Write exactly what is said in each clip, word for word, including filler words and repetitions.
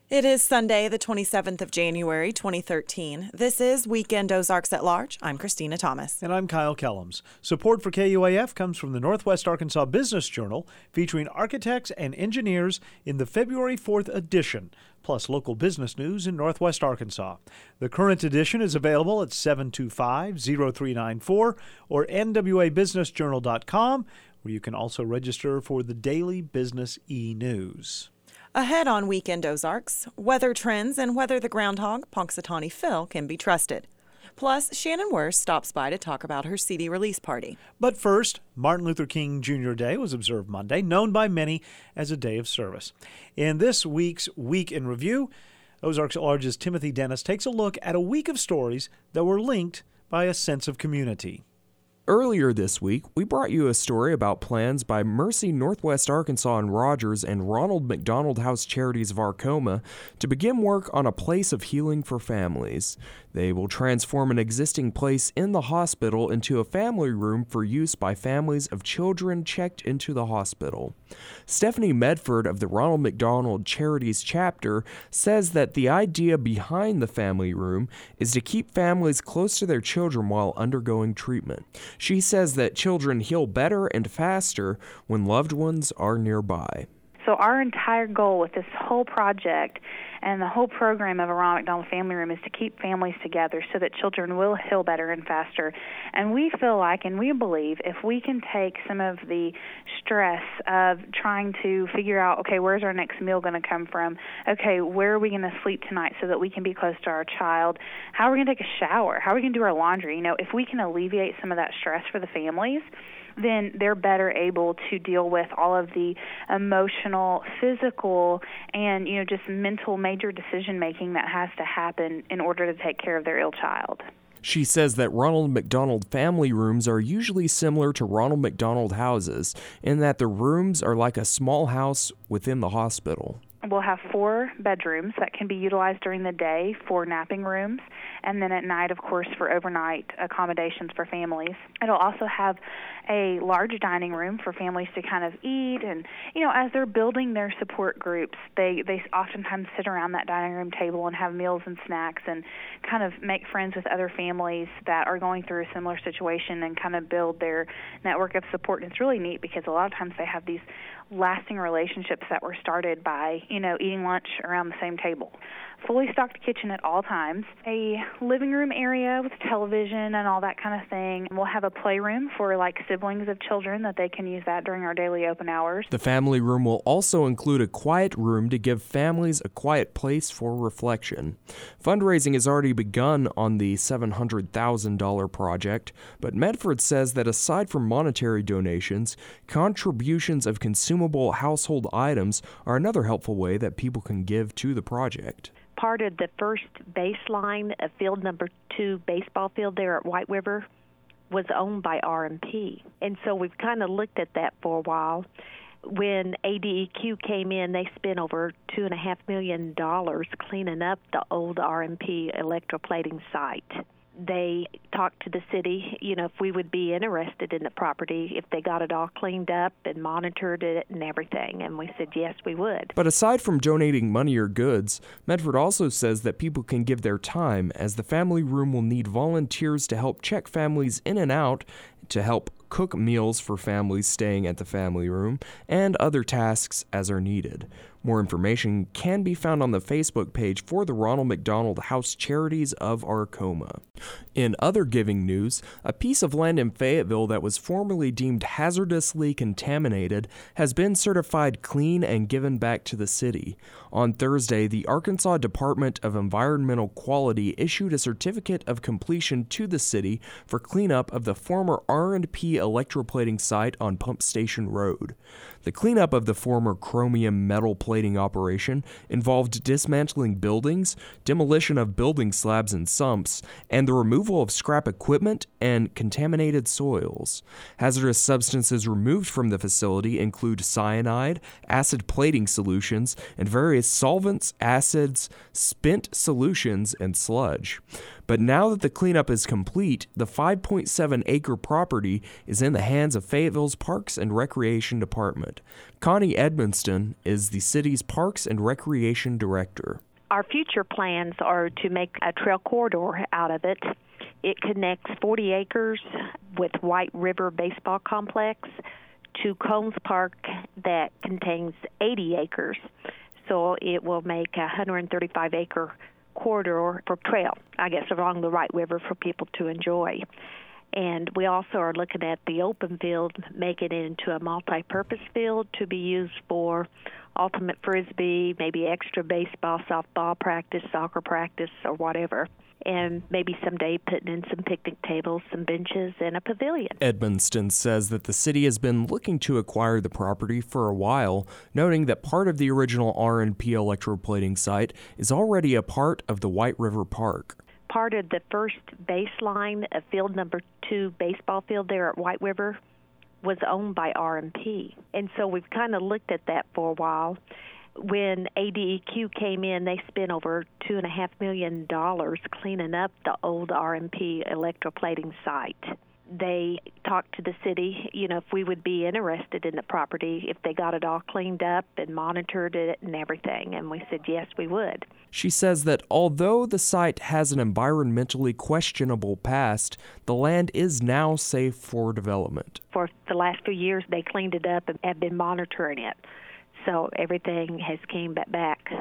It is Sunday, the twenty-seventh of January, twenty thirteen. This is Weekend Ozarks at Large. I'm Christina Thomas. And I'm Kyle Kellums. Support for K U A F comes from the Northwest Arkansas Business Journal, featuring architects and engineers in the February fourth edition, plus local business news in Northwest Arkansas. The current edition is available at seven two five, zero three nine four or N W A business journal dot com, where you can also register for the daily business e-news. Ahead on Weekend Ozarks, weather trends and whether the groundhog, Punxsutawney Phil, can be trusted. Plus, Shannon Wurst stops by to talk about her C D release party. But first, Martin Luther King Junior Day was observed Monday, known by many as a day of service. In this week's Week in Review, Ozarks at Large's Timothy Dennis takes a look at a week of stories that were linked by a sense of community. Earlier this week, we brought you a story about plans by Mercy Northwest Arkansas and Rogers and Ronald McDonald House Charities of Arcoma to begin work on a place of healing for families. They will transform an existing place in the hospital into a family room for use by families of children checked into the hospital. Stephanie Medford of the Ronald McDonald Charities chapter says that the idea behind the family room is to keep families close to their children while undergoing treatment. She says that children heal better and faster when loved ones are nearby. So our entire goal with this whole project and the whole program of a Ronald McDonald Family Room is to keep families together so that children will heal better and faster. And we feel like, and we believe, if we can take some of the stress of trying to figure out, okay, where's our next meal going to come from? Okay, where are we going to sleep tonight so that we can be close to our child? How are we going to take a shower? How are we going to do our laundry? You know, if we can alleviate some of that stress for the families, then they're better able to deal with all of the emotional, physical, and, you know, just mental major decision-making that has to happen in order to take care of their ill child. She says that Ronald McDonald family rooms are usually similar to Ronald McDonald houses in that the rooms are like a small house within the hospital. We'll have four bedrooms that can be utilized during the day for napping rooms, and then at night, of course, for overnight accommodations for families. It'll also have a large dining room for families to kind of eat, and, you know, as they're building their support groups, they, they oftentimes sit around that dining room table and have meals and snacks and kind of make friends with other families that are going through a similar situation and kind of build their network of support. And it's really neat because a lot of times they have these lasting relationships that were started by, you know, eating lunch around the same table. Fully stocked kitchen at all times, a living room area with television and all that kind of thing. We'll have a playroom for like siblings of children that they can use that during our daily open hours. The family room will also include a quiet room to give families a quiet place for reflection. Fundraising has already begun on the seven hundred thousand dollars project, but Medford says that aside from monetary donations, contributions of consumable household items are another helpful way that people can give to the project. Part of the first baseline of field number two baseball field there at White River was owned by R M P. And so we've kind of looked at that for a while. When A D E Q came in, they spent over two point five million dollars cleaning up the old R M P electroplating site. They talked to the city, you know, if we would be interested in the property, if they got it all cleaned up and monitored it and everything. And we said, yes, we would. But aside from donating money or goods, Medford also says that people can give their time, as the family room will need volunteers to help check families in and out, to help cook meals for families staying at the family room, and other tasks as are needed. More information can be found on the Facebook page for the Ronald McDonald House Charities of Arcoma. In other giving news, a piece of land in Fayetteville that was formerly deemed hazardously contaminated has been certified clean and given back to the city. On Thursday, the Arkansas Department of Environmental Quality issued a certificate of completion to the city for cleanup of the former R and P electroplating site on Pump Station Road. The cleanup of the former chromium metal plating operation involved dismantling buildings, demolition of building slabs and sumps, and the removal of scrap equipment and contaminated soils. Hazardous substances removed from the facility include cyanide, acid plating solutions, and various solvents, acids, spent solutions, and sludge. But now that the cleanup is complete, the five point seven acre property is in the hands of Fayetteville's Parks and Recreation Department. Connie Edmonston is the city's Parks and Recreation Director. Our future plans are to make a trail corridor out of it. It connects forty acres with White River Baseball Complex to Cones Park that contains eighty acres. So it will make a one hundred thirty-five acre corridor for trail, I guess, along the White River for people to enjoy. And we also are looking at the open field, making it into a multi-purpose field to be used for ultimate frisbee, maybe extra baseball, softball practice, soccer practice, or whatever. And maybe someday putting in some picnic tables, some benches, and a pavilion. Edmonston says that the city has been looking to acquire the property for a while, noting that part of the original R and P electroplating site is already a part of the White River Park. Part of the first baseline of field number two baseball field there at White River was owned by R and P. And so we've kind of looked at that for a while. When A D E Q came in, they spent over two and a half million dollars cleaning up the old R and P electroplating site. They talked to the city, you know, if we would be interested in the property, if they got it all cleaned up and monitored it and everything. And we said, yes, we would. She says that although the site has an environmentally questionable past, the land is now safe for development. For the last few years, they cleaned it up and have been monitoring it. So everything has came back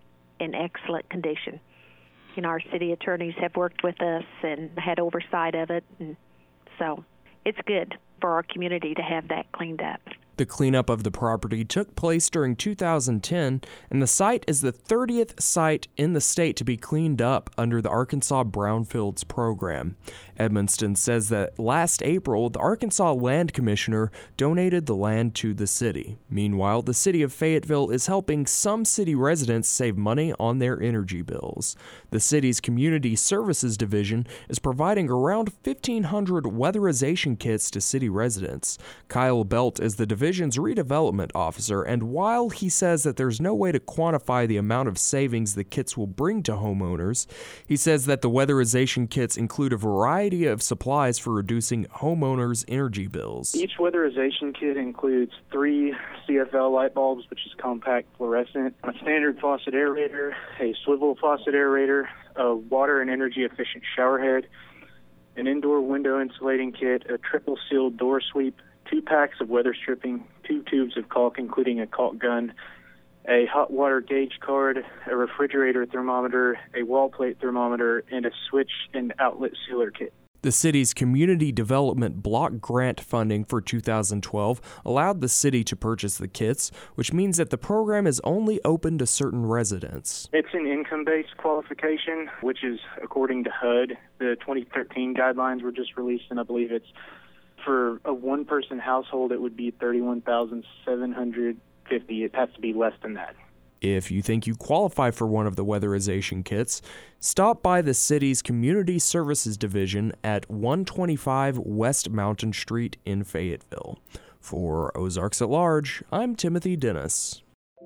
in excellent condition. You know, our city attorneys have worked with us and had oversight of it, and so it's good for our community to have that cleaned up. The cleanup of the property took place during two thousand ten, and the site is the thirtieth site in the state to be cleaned up under the Arkansas Brownfields program. Edmonston says that last April, the Arkansas Land Commissioner donated the land to the city. Meanwhile, the city of Fayetteville is helping some city residents save money on their energy bills. The city's Community Services Division is providing around fifteen hundred weatherization kits to city residents. Kyle Belt is the division's redevelopment officer, and while he says that there's no way to quantify the amount of savings the kits will bring to homeowners, he says that the weatherization kits include a variety of supplies for reducing homeowners' energy bills. Each weatherization kit includes three C F L light bulbs, which is compact fluorescent, a standard faucet aerator, a swivel faucet aerator, a water and energy efficient shower head, an indoor window insulating kit, a triple sealed door sweep, two packs of weather stripping, two tubes of caulk, including a caulk gun, a hot water gauge card, a refrigerator thermometer, a wall plate thermometer, and a switch and outlet sealer kit. The city's community development block grant funding for two thousand twelve allowed the city to purchase the kits, which means that the program is only open to certain residents. It's an income-based qualification, which is according to H U D. The twenty thirteen guidelines were just released, and I believe it's for a one-person household, it would be thirty-one thousand seven hundred fifty dollars. It has to be less than that. If you think you qualify for one of the weatherization kits, stop by the city's Community Services Division at one twenty-five West Mountain Street in Fayetteville. For Ozarks at Large, I'm Timothy Dennis.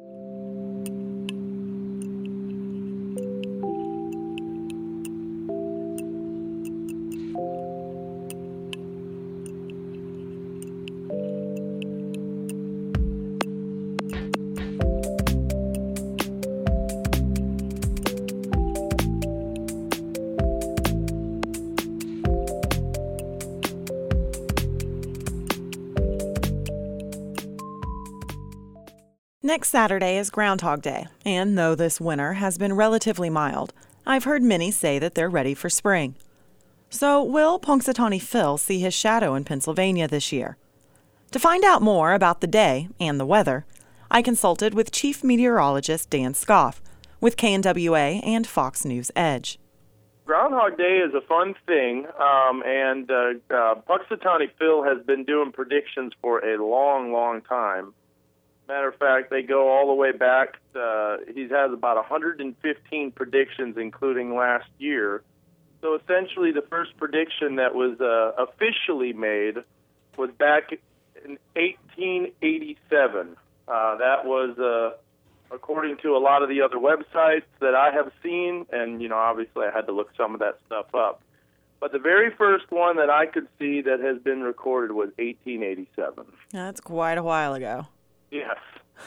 Next Saturday is Groundhog Day, and though this winter has been relatively mild, I've heard many say that they're ready for spring. So will Punxsutawney Phil see his shadow in Pennsylvania this year? To find out more about the day and the weather, I consulted with Chief Meteorologist Dan Scoff with K N W A and Fox News Edge. Groundhog Day is a fun thing, um, and uh, uh, Punxsutawney Phil has been doing predictions for a long, long time. Matter of fact, they go all the way back. Uh, he has about one hundred fifteen predictions, including last year. So essentially, the first prediction that was uh, officially made was back in eighteen eighty-seven. Uh, that was uh, according to a lot of the other websites that I have seen, and, you know, obviously I had to look some of that stuff up. But the very first one that I could see that has been recorded was eighteen eighty-seven. That's quite a while ago. Yes.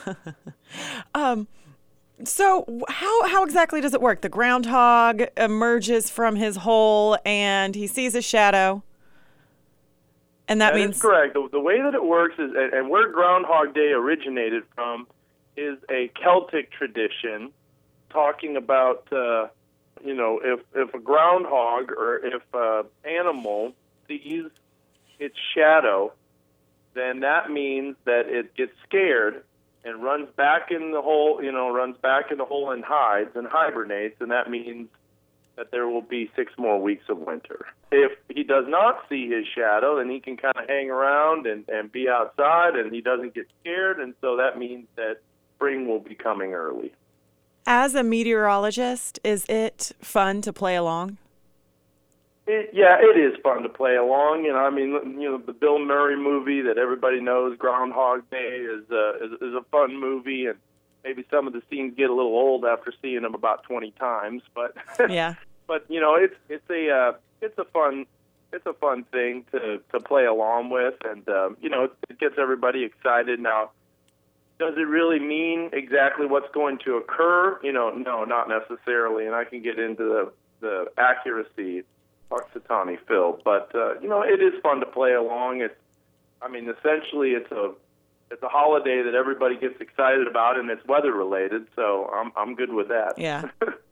um, so how how exactly does it work? The groundhog emerges from his hole and he sees a shadow, and that, that means is correct. The, the way that it works is, and where Groundhog Day originated from, is a Celtic tradition talking about. Uh, You know, if, if a groundhog or if an animal sees its shadow, then that means that it gets scared and runs back in the hole, you know, runs back in the hole and hides and hibernates, and that means that there will be six more weeks of winter. If he does not see his shadow, then he can kind of hang around and, and be outside, and he doesn't get scared, and so that means that spring will be coming early. As a meteorologist, is it fun to play along? It, yeah, it is fun to play along. You know, I mean, you know, the Bill Murray movie that everybody knows, Groundhog Day, is a is, is a fun movie, and maybe some of the scenes get a little old after seeing them about twenty times. But yeah, but you know, it's it's a uh, it's a fun it's a fun thing to to play along with, and um, you know, it, it gets everybody excited now. Does it really mean exactly what's going to occur? You know, no, not necessarily, and I can get into the, the accuracy, Punxsutawney Phil. But uh, you know, it is fun to play along. It's, I mean, essentially, it's a it's a holiday that everybody gets excited about, and it's weather related. So I'm I'm good with that. Yeah.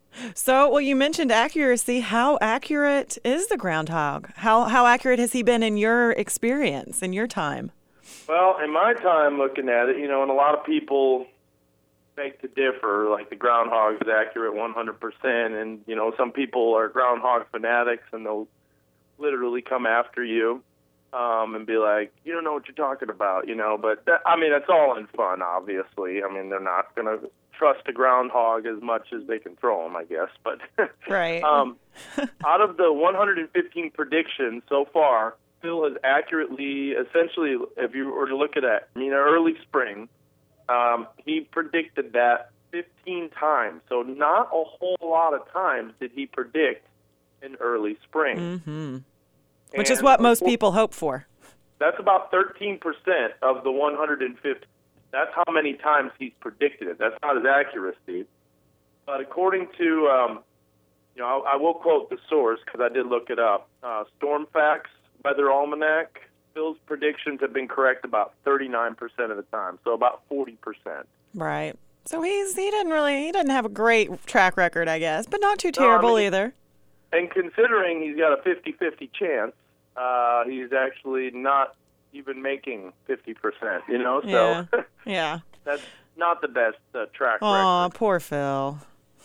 So, well, you mentioned accuracy. How accurate is the groundhog? How how accurate has he been in your experience, in your time? Well, in my time looking at it, you know, and a lot of people beg to differ, like the groundhog is accurate one hundred percent, and, you know, some people are groundhog fanatics, and they'll literally come after you um, and be like, you don't know what you're talking about, you know, but, that, I mean, it's all in fun, obviously. I mean, they're not going to trust a groundhog as much as they can throw them, I guess, but right. um, out of the one hundred fifteen predictions so far, Phil has accurately, essentially, if you were to look at it, I mean, early spring, um, he predicted that fifteen times. So not a whole lot of times did he predict in early spring. Mm-hmm. Which is what most people hope for. That's about thirteen percent of the one hundred fifty. That's how many times he's predicted it. That's not his accuracy. But according to, um, you know, I, I will quote the source because I did look it up, uh, StormFacts, Weather Almanac, Phil's predictions have been correct about thirty-nine percent of the time, so about forty percent. Right. So he's he didn't really he doesn't have a great track record, I guess, but not too terrible no, I mean, either. And considering he's got a fifty-fifty chance, uh, he's actually not even making fifty percent, you know? So yeah. yeah. That's not the best uh, track Aw, record. Aw, poor Phil.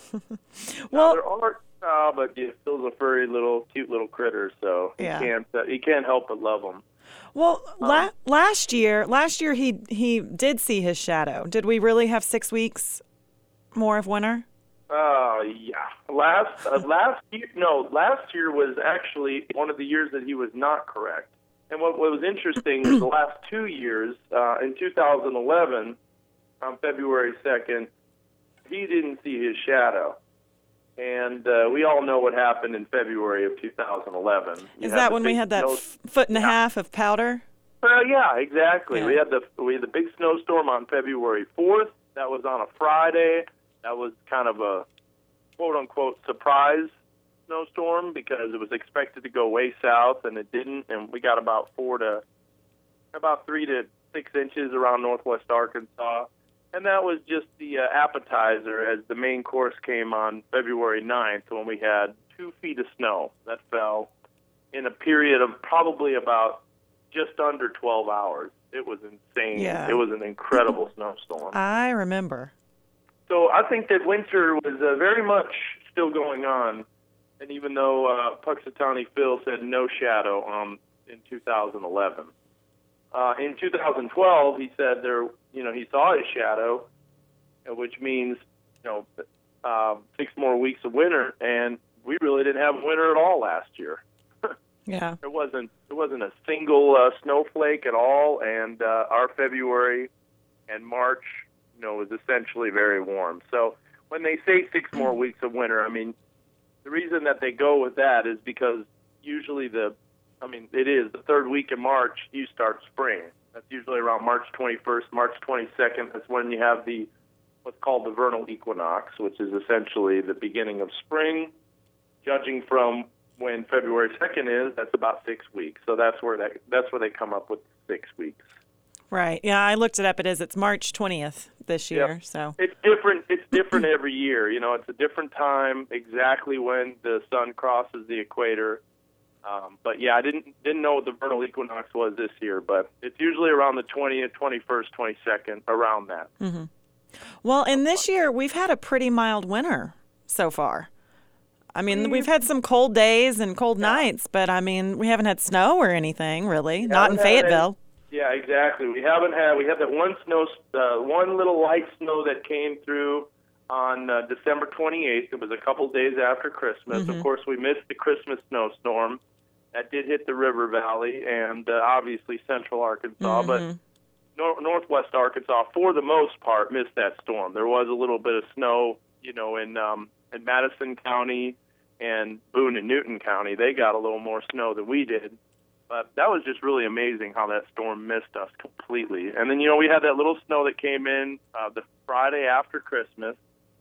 well, there are Uh, but yeah, Phil's a furry little, cute little critter, so he yeah. can't uh, he can't help but love him. Well, um, la- last year, last year he he did see his shadow. Did we really have six weeks more of winter? Oh uh, yeah, last uh, last year no, last year was actually one of the years that he was not correct. And what, what was interesting is the last two years, uh, in two thousand eleven, on February second, he didn't see his shadow. And uh, we all know what happened in February of two thousand eleven. You Is that when we had that snow- f- foot and a yeah. half of powder? Well, yeah, exactly. Yeah. We had the we had the big snowstorm on February fourth. That was on a Friday. That was kind of a quote unquote surprise snowstorm because it was expected to go way south and it didn't. And we got about four to about three to six inches around northwest Arkansas. And that was just the uh, appetizer as the main course came on February ninth when we had two feet of snow that fell in a period of probably about just under twelve hours. It was insane. Yeah. It was an incredible snowstorm. I remember. So I think that winter was uh, very much still going on. And even though uh, Punxsutawney Phil said no shadow um, in two thousand eleven. Uh, in two thousand twelve, he said there, you know, he saw his shadow, which means, you know, uh, six more weeks of winter, and we really didn't have winter at all last year. Yeah, there wasn't there wasn't a single uh, snowflake at all, and uh, our February and March you know, is essentially very warm. So when they say six more weeks of winter, I mean, the reason that they go with that is because usually the, I mean, it is the third week in March, you start spring. That's usually around March twenty-first, March twenty-second. That's when you have the what's called the vernal equinox, which is essentially the beginning of spring. Judging from when February second is, that's about six weeks. So that's where that that's where they come up with six weeks. Right. Yeah, I looked it up. It is. It's March twentieth this year. Yep. So it's different. It's different every year. You know, it's a different time exactly when the sun crosses the equator. Um, but yeah, I didn't didn't know what the vernal equinox was this year, but it's usually around the twentieth, twenty-first, twenty-second, around that. Mm-hmm. Well, and this year we've had a pretty mild winter so far. I mean, we've had some cold days and cold yeah. nights, but I mean, we haven't had snow or anything really. We Not in Fayetteville. Any, yeah, exactly. We haven't had. We had that one snow, uh, one little light snow that came through on uh, December twenty-eighth. It was a couple days after Christmas. Mm-hmm. Of course, we missed the Christmas snowstorm. That did hit the river valley and uh, obviously central Arkansas, mm-hmm. but nor- northwest Arkansas, for the most part, missed that storm. There was a little bit of snow, you know, in um, in Madison County and Boone and Newton County. They got a little more snow than we did, but that was just really amazing how that storm missed us completely. And then, you know, we had that little snow that came in uh, the Friday after Christmas.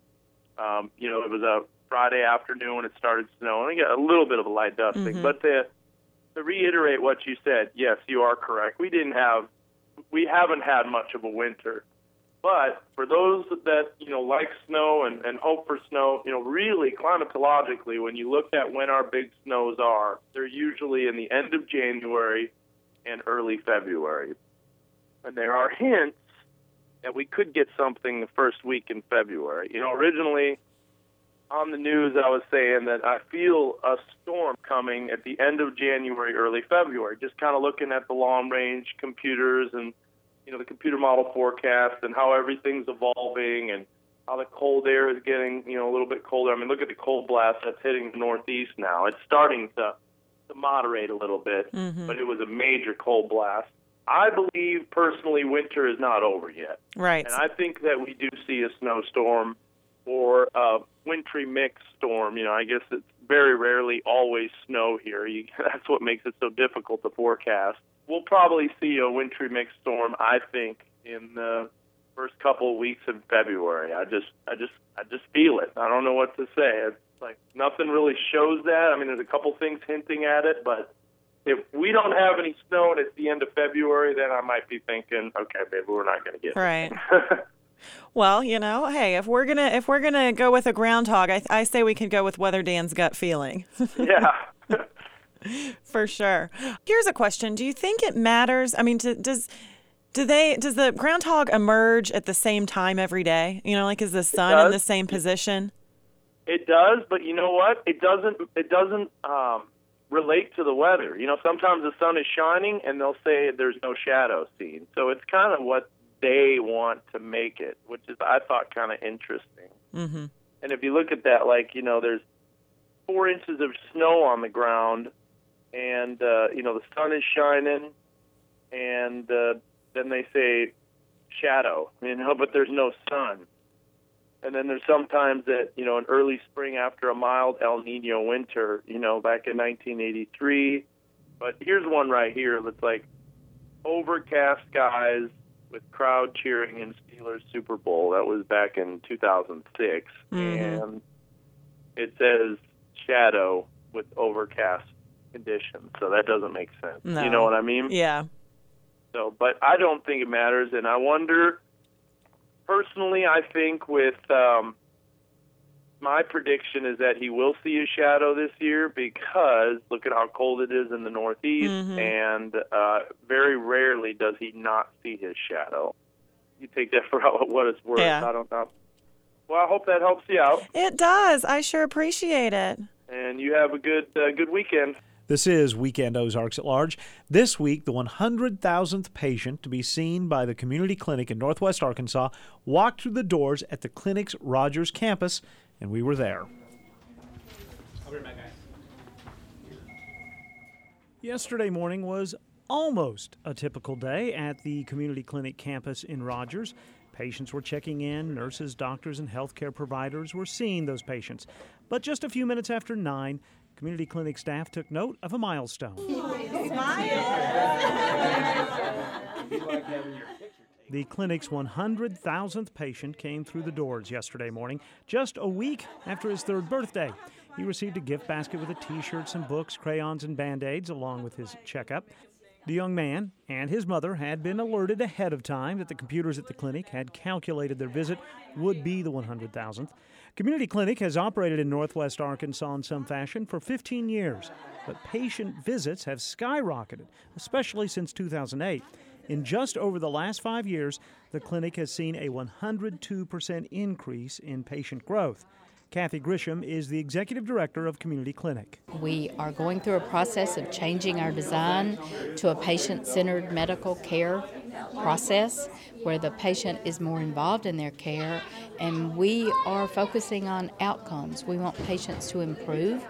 Um, you know, it was a Friday afternoon when it started snowing. We got a little bit of a light dusting, mm-hmm. but the To reiterate what you said, yes, you are correct. We didn't have, we haven't had much of a winter. But for those that, you know, like snow and, and hope for snow, you know, really climatologically, when you look at when our big snows are, they're usually in the end of January and early February. And there are hints that we could get something the first week in February. You know, originally on the news, I was saying that I feel a storm coming at the end of January, early February, just kind of looking at the long-range computers and, you know, the computer model forecast and how everything's evolving and how the cold air is getting, you know, a little bit colder. I mean, look at the cold blast that's hitting the Northeast now. It's starting to, to moderate a little bit, mm-hmm. but it was a major cold blast. I believe, personally, winter is not over yet. Right. And I think that we do see a snowstorm or a wintry mixed storm. You know, I guess it's very rarely always snow here. You, that's what makes it so difficult to forecast. We'll probably see a wintry mixed storm, I think, in the first couple of weeks in February. I just, I just, I just feel it. I don't know what to say. It's like nothing really shows that. I mean, there's a couple things hinting at it, but if we don't have any snow and it's the end of February, then I might be thinking, okay, maybe we're not going to get right. Well, you know, hey, if we're gonna if we're gonna go with a groundhog, I I say we can go with Weather Dan's gut feeling. Yeah. For sure. Here's a question: do you think it matters? I mean, do, does do they does the groundhog emerge at the same time every day? You know, like is the sun in the same position? It does, but you know what? It doesn't. It doesn't um, relate to the weather. You know, sometimes the sun is shining and they'll say there's no shadow seen. So it's kind of what they want to make it, which is, I thought, kind of interesting. Mm-hmm. And if you look at that, like, you know, there's four inches of snow on the ground, and, uh, you know, the sun is shining, and uh, then they say shadow, you know, but there's no sun. And then there's sometimes that, you know, in early spring after a mild El Nino winter, you know, back in nineteen eighty-three. But here's one right here that's like overcast skies with crowd cheering in Steelers Super Bowl. That was back in two thousand six. Mm-hmm. And it says shadow with overcast conditions. So that doesn't make sense. No. You know what I mean? Yeah. So, but I don't think it matters. And I wonder, personally, I think with um, my prediction is that he will see a shadow this year because look at how cold it is in the Northeast, mm-hmm. and uh, very rarely does he not see his shadow. You take that for what it's worth. Yeah. I don't know. Well, I hope that helps you out. It does. I sure appreciate it. And you have a good uh, good weekend. This is Weekend Ozarks at Large. This week, the one hundred thousandth patient to be seen by the community clinic in Northwest Arkansas walked through the doors at the clinic's Rogers campus, and we were there. I'll be right back, guys. Yesterday morning was almost a typical day at the community clinic campus in Rogers. Patients were checking in, nurses, doctors, and healthcare providers were seeing those patients. But just a few minutes after nine, community clinic staff took note of a milestone. The clinic's one hundred thousandth patient came through the doors yesterday morning, just a week after his third birthday. He received a gift basket with a T-shirt, some books, crayons, and Band-Aids, along with his checkup. The young man and his mother had been alerted ahead of time that the computers at the clinic had calculated their visit would be the one hundred thousandth. Community Clinic has operated in Northwest Arkansas in some fashion for fifteen years, but patient visits have skyrocketed, especially since two thousand eight. In just over the last five years, the clinic has seen a one hundred two percent increase in patient growth. Kathy Grisham is the executive director of Community Clinic. We are going through a process of changing our design to a patient-centered medical care process where the patient is more involved in their care, and we are focusing on outcomes. We want patients to improve,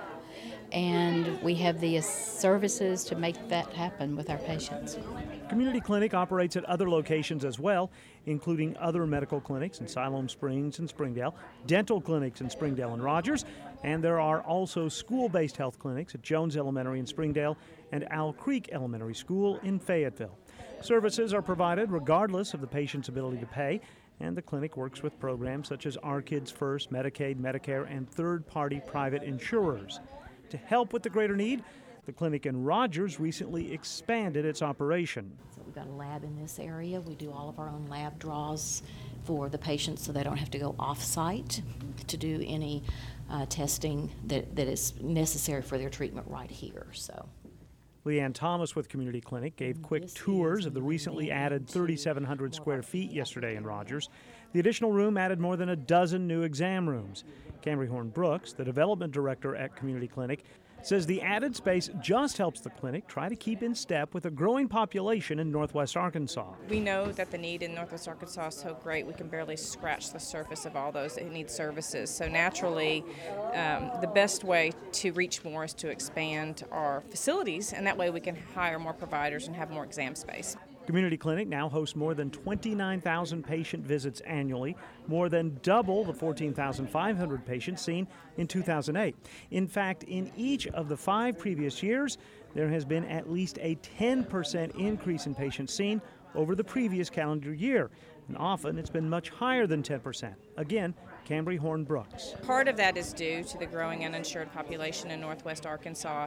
and we have the services to make that happen with our patients. Community Clinic operates at other locations as well, including other medical clinics in Siloam Springs and Springdale, dental clinics in Springdale and Rogers, and there are also school-based health clinics at Jones Elementary in Springdale and Owl Creek Elementary School in Fayetteville. Services are provided regardless of the patient's ability to pay, and the clinic works with programs such as Our Kids First, Medicaid, Medicare, and third-party private insurers. To help with the greater need, the clinic in Rogers recently expanded its operation. So we've got a lab in this area. We do all of our own lab draws for the patients so they don't have to go off-site to do any uh, testing that, that is necessary for their treatment right here. So. Leanne Thomas with Community Clinic gave quick tours of the recently added thirty-seven hundred square feet yesterday in Rogers. The additional room added more than a dozen new exam rooms. Camry Horn Brooks, the development director at Community Clinic, says the added space just helps the clinic try to keep in step with a growing population in Northwest Arkansas. We know that the need in Northwest Arkansas is so great, we can barely scratch the surface of all those that need services. So naturally, um, the best way to reach more is to expand our facilities, and that way we can hire more providers and have more exam space. Community Clinic now hosts more than twenty-nine thousand patient visits annually, more than double the fourteen thousand five hundred patients seen in two thousand eight. In fact, in each of the five previous years, there has been at least a ten percent increase in patients seen over the previous calendar year, and often it's been much higher than ten percent. Again, Camry Horn Brooks. Part of that is due to the growing uninsured population in Northwest Arkansas.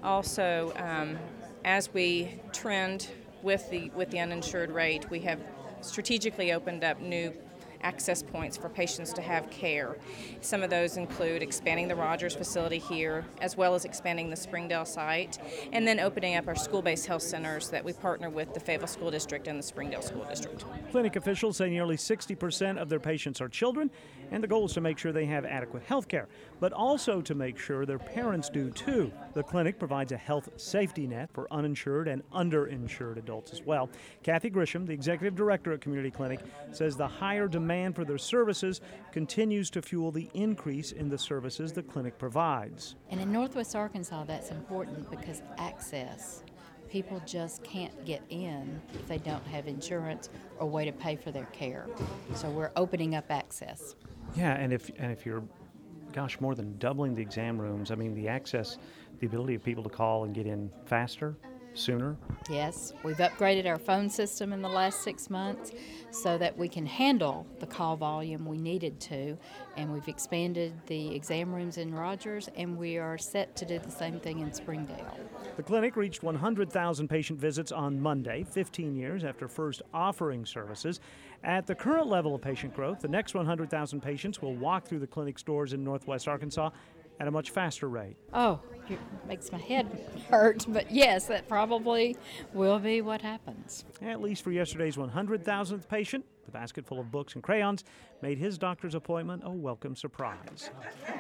Also, um, as we trend with the with the uninsured rate, we have strategically opened up new access points for patients to have care. Some of those include expanding the Rogers facility here, as well as expanding the Springdale site, and then opening up our school-based health centers that we partner with the Fayetteville School District and the Springdale School District. Clinic officials say nearly sixty percent of their patients are children, and the goal is to make sure they have adequate health care, but also to make sure their parents do too. The clinic provides a health safety net for uninsured and underinsured adults as well. Kathy Grisham, the executive director at Community Clinic, says the higher demand for their services continues to fuel the increase in the services the clinic provides. And in Northwest Arkansas, that's important because access. People just can't get in if they don't have insurance or way to pay for their care. So we're opening up access. Yeah, and if and if you're, gosh, more than doubling the exam rooms, I mean, the access, the ability of people to call and get in faster, sooner. Yes, we've upgraded our phone system in the last six months so that we can handle the call volume we needed to, and we've expanded the exam rooms in Rogers, and we are set to do the same thing in Springdale. The clinic reached one hundred thousand patient visits on Monday, fifteen years after first offering services. At the current level of patient growth, the next one hundred thousand patients will walk through the clinic's doors in Northwest Arkansas at a much faster rate. Oh, it makes my head hurt, but yes, that probably will be what happens. At least for yesterday's one hundred thousandth patient, the basket full of books and crayons made his doctor's appointment a welcome surprise.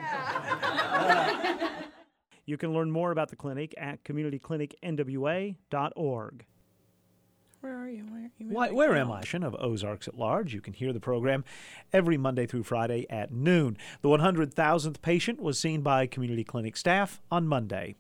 You can learn more about the clinic at community clinic N W A dot org. Where are you? Where, you Why, where am I? Of Ozarks at Large. You can hear the program every Monday through Friday at noon. The one hundred thousandth patient was seen by Community Clinic staff on Monday.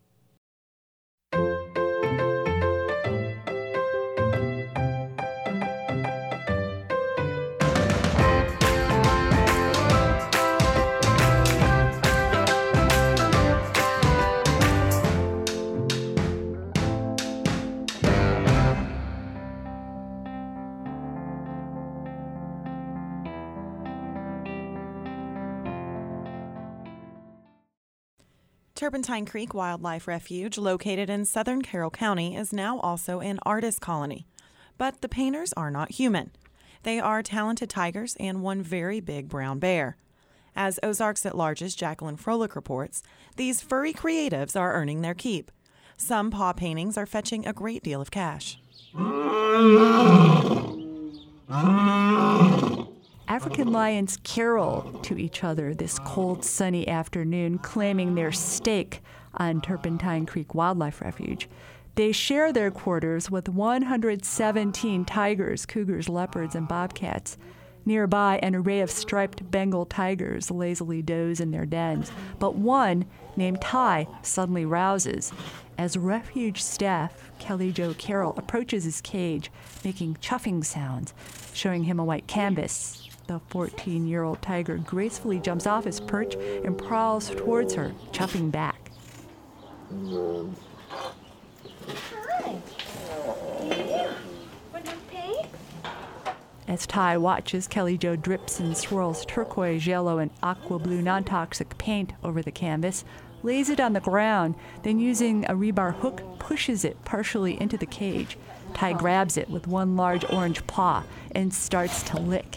Turpentine Creek Wildlife Refuge, located in southern Carroll County, is now also an artist colony. But the painters are not human. They are talented tigers and one very big brown bear. As Ozarks at Large's Jacqueline Froelich reports, these furry creatives are earning their keep. Some paw paintings are fetching a great deal of cash. African lions carol to each other this cold, sunny afternoon, claiming their stake on Turpentine Creek Wildlife Refuge. They share their quarters with one hundred seventeen tigers, cougars, leopards, and bobcats. Nearby, an array of striped Bengal tigers lazily doze in their dens. But one, named Ty, suddenly rouses. As refuge staff, Kelly Joe Carroll approaches his cage, making chuffing sounds, showing him a white canvas. The fourteen-year-old tiger gracefully jumps off his perch and prowls towards her, chuffing back. Hi. Want to paint? As Ty watches, Kelly Joe drips and swirls turquoise, yellow, and aqua blue non-toxic paint over the canvas, lays it on the ground, then using a rebar hook, pushes it partially into the cage. Ty grabs it with one large orange paw and starts to lick.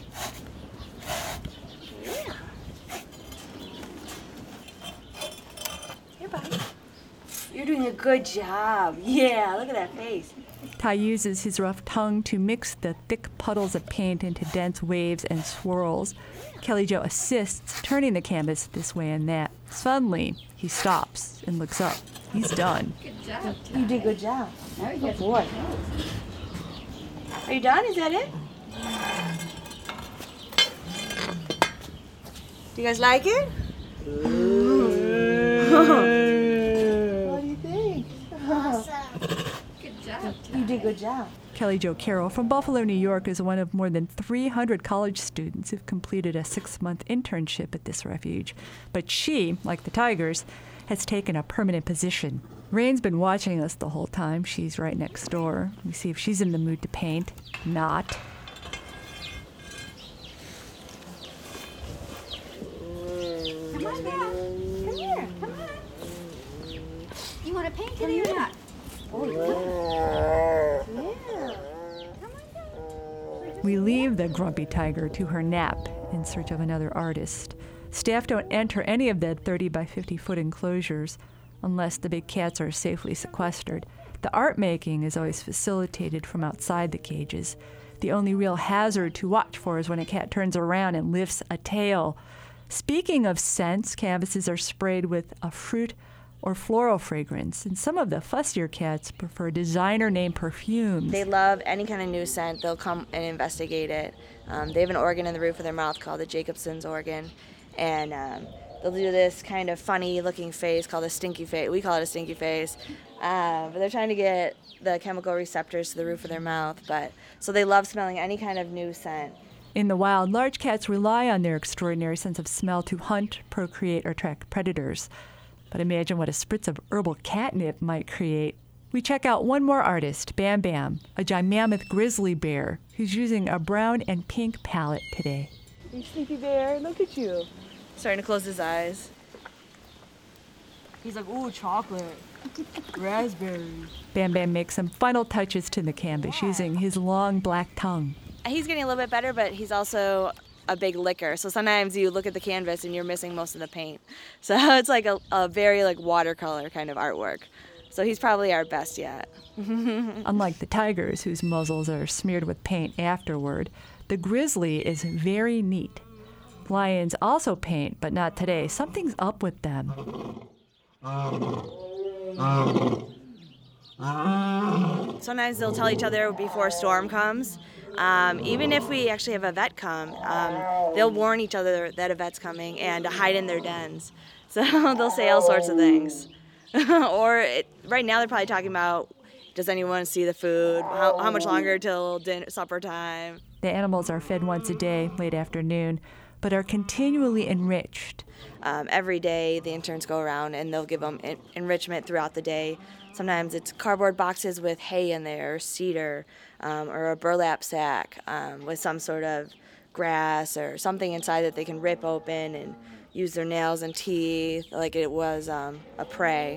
Here, buddy. You're doing a good job. Yeah, look at that face. Ty uses his rough tongue to mix the thick puddles of paint into dense waves and swirls. Kelly Joe assists, turning the canvas this way and that. Suddenly, he stops and looks up. He's done. Good job. You did a good job. Good boy. Are you done? Is that it? Do you guys like it? What do you think? Awesome. Good job. You did a good job. Kelly Joe Carroll from Buffalo, New York, is one of more than three hundred college students who've completed a six-month internship at this refuge. But she, like the tigers, has taken a permanent position. Rain's been watching us the whole time. She's right next door. We see if she's in the mood to paint. Not. Come on, Dad. Come here. Come on. You want to paint today or not? Oh, yeah. Yeah. We leave the grumpy tiger to her nap in search of another artist. Staff don't enter any of the thirty by fifty foot enclosures unless the big cats are safely sequestered. The art making is always facilitated from outside the cages. The only real hazard to watch for is when a cat turns around and lifts a tail. Speaking of scents, canvases are sprayed with a fruit or floral fragrance, and some of the fussier cats prefer designer name perfumes. They love any kind of new scent. They'll come and investigate it. Um, they have an organ in the roof of their mouth called the Jacobson's organ, and um, they'll do this kind of funny-looking face called a stinky face. We call it a stinky face, uh, but they're trying to get the chemical receptors to the roof of their mouth. But so they love smelling any kind of new scent. In the wild, large cats rely on their extraordinary sense of smell to hunt, procreate, or track predators. But imagine what a spritz of herbal catnip might create. We check out one more artist, Bam Bam, a giant mammoth grizzly bear who's using a brown and pink palette today. Hey, Sleepy Bear, look at you. Starting to close his eyes. He's like, ooh, chocolate, raspberry. Bam Bam makes some final touches to the canvas using his long black tongue. He's getting a little bit better, but he's also a big licker. So sometimes you look at the canvas and you're missing most of the paint. So it's like a, a very like watercolor kind of artwork. So he's probably our best yet. Unlike the tigers, whose muzzles are smeared with paint afterward, the grizzly is very neat. Lions also paint, but not today. Something's up with them. Sometimes they'll tell each other before a storm comes. Um, even if we actually have a vet come, um, they'll warn each other that a vet's coming and to hide in their dens. So they'll say all sorts of things. or it, right now they're probably talking about, does anyone see the food? How, how much longer till dinner, supper time? The animals are fed once a day, late afternoon, but are continually enriched. Um, every day the interns go around and they'll give them en- enrichment throughout the day. Sometimes it's cardboard boxes with hay in there, or cedar, um, or a burlap sack um, with some sort of grass or something inside that they can rip open and use their nails and teeth like it was um, a prey.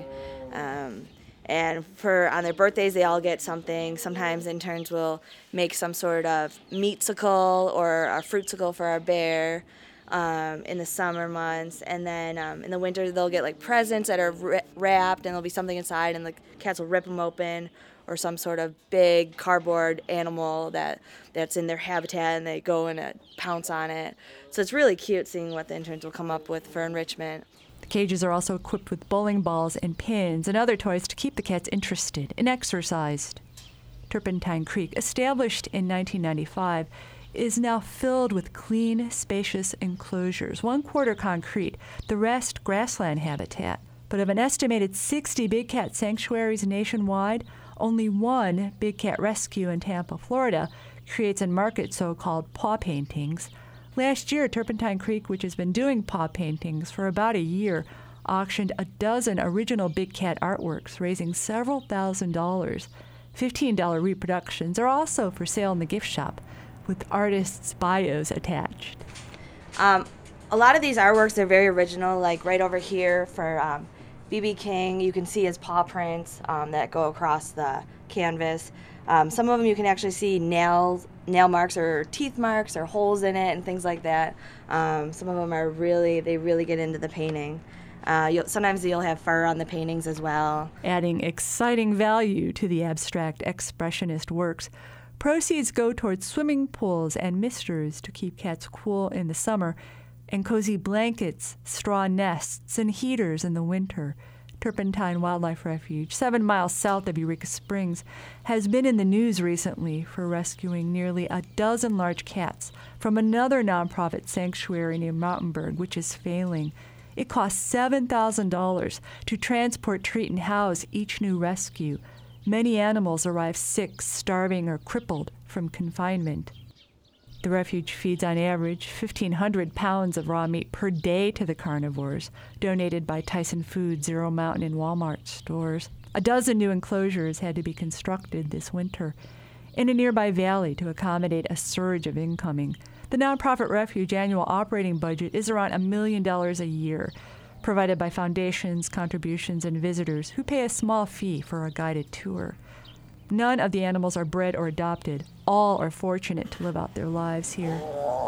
Um, and for on their birthdays, they all get something. Sometimes interns will make some sort of meatsicle or a fruitsicle for our bear um, in the summer months. And then um, in the winter, they'll get like presents that are ri- wrapped, and there'll be something inside, and the cats will rip them open, or some sort of big cardboard animal that, that's in their habitat, and they go and uh, pounce on it. So it's really cute seeing what the interns will come up with for enrichment. The cages are also equipped with bowling balls and pins and other toys to keep the cats interested and exercised. Turpentine Creek, established in nineteen ninety-five, is now filled with clean, spacious enclosures, one quarter concrete, the rest grassland habitat. But of an estimated sixty big cat sanctuaries nationwide, only one big cat rescue in Tampa, Florida, creates and markets so-called paw paintings. Last year, Turpentine Creek, which has been doing paw paintings for about a year, auctioned a dozen original big cat artworks, raising several thousand dollars. fifteen dollars reproductions are also for sale in the gift shop, with artists' bios attached. Um, a lot of these artworks are very original, like right over here for um, B B King, you can see his paw prints um, that go across the canvas. Um, some of them you can actually see nails, nail marks or teeth marks or holes in it and things like that. Um, some of them are really, they really get into the painting. Uh, you'll, sometimes you'll have fur on the paintings as well. Adding exciting value to the abstract expressionist works, proceeds go towards swimming pools and misters to keep cats cool in the summer, and cozy blankets, straw nests, and heaters in the winter. Turpentine Wildlife Refuge, seven miles south of Eureka Springs, has been in the news recently for rescuing nearly a dozen large cats from another nonprofit sanctuary near Mountainburg, which is failing. It costs seven thousand dollars to transport, treat, and house each new rescue. Many animals arrive sick, starving, or crippled from confinement. The refuge feeds on average fifteen hundred pounds of raw meat per day to the carnivores, donated by Tyson Foods, Zero Mountain, and Walmart stores. A dozen new enclosures had to be constructed this winter in a nearby valley to accommodate a surge of incoming. The nonprofit refuge annual operating budget is around a million dollars a year, provided by foundations, contributions, and visitors who pay a small fee for a guided tour. None of the animals are bred or adopted. All are fortunate to live out their lives here.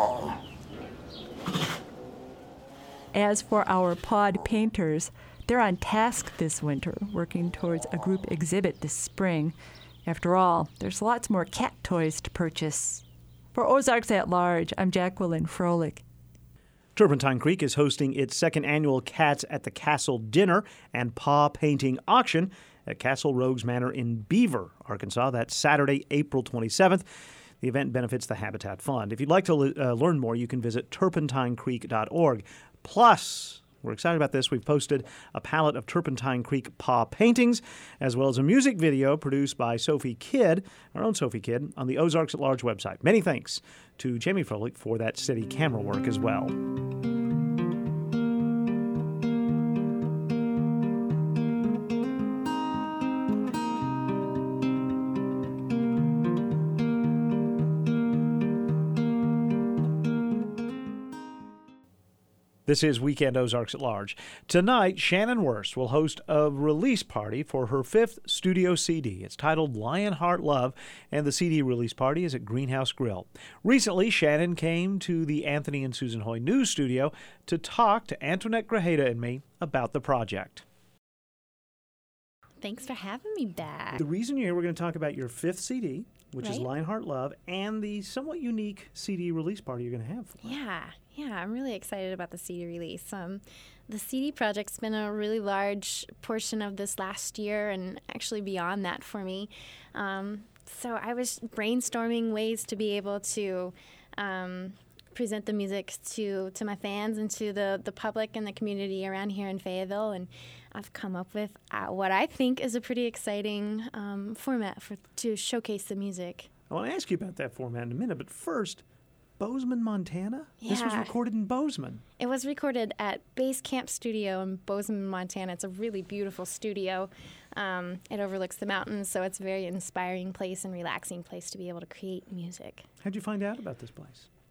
As for our pod painters, they're on task this winter, working towards a group exhibit this spring. After all, there's lots more cat toys to purchase. For Ozarks at Large, I'm Jacqueline Froelich. Turpentine Creek is hosting its second annual Cats at the Castle dinner and paw painting auction at Castle Rogues Manor in Beaver, Arkansas. That's Saturday, April twenty-seventh. The event benefits the Habitat Fund. If you'd like to uh, learn more, you can visit turpentine creek dot org. Plus, we're excited about this. We've posted a palette of Turpentine Creek paw paintings, as well as a music video produced by Sophie Kidd, our own Sophie Kidd, on the Ozarks at Large website. Many thanks to Jamie Froelich for that steady camera work as well. This is Weekend Ozarks at Large. Tonight, Shannon Wurst will host a release party for her fifth studio C D. It's titled Lionheart Love, and the C D release party is at Greenhouse Grill. Recently, Shannon came to the Anthony and Susan Hoy News Studio to talk to Antoinette Grajeda and me about the project. Thanks for having me back. The reason you're here, we're going to talk about your fifth C D, which right. is Lionheart Love, and the somewhat unique C D release party you're going to have for it. Yeah, yeah, I'm really excited about the C D release. Um, the C D project's been a really large portion of this last year and actually beyond that for me. Um, so I was brainstorming ways to be able to um, present the music to, to my fans and to the, the public and the community around here in Fayetteville, and I've come up with uh, what I think is a pretty exciting um, format for to showcase the music. I want to ask you about that format in a minute, but first, Bozeman, Montana? Yeah. This was recorded in Bozeman. It was recorded at Base Camp Studio in Bozeman, Montana. It's a really beautiful studio. Um, it overlooks the mountains, so it's a very inspiring place and relaxing place to be able to create music. How'd you find out about this place?